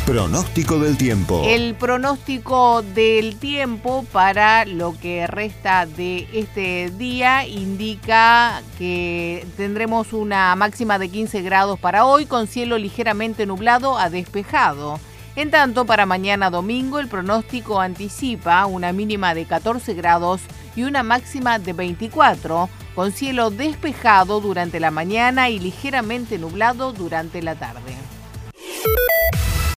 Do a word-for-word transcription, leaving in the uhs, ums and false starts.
Pronóstico del tiempo. El pronóstico del tiempo para lo que resta de este día indica que tendremos una máxima de quince grados para hoy, con cielo ligeramente nublado a despejado. En tanto, para mañana domingo el pronóstico anticipa una mínima de catorce grados y una máxima de veinticuatro, con cielo despejado durante la mañana y ligeramente nublado durante la tarde.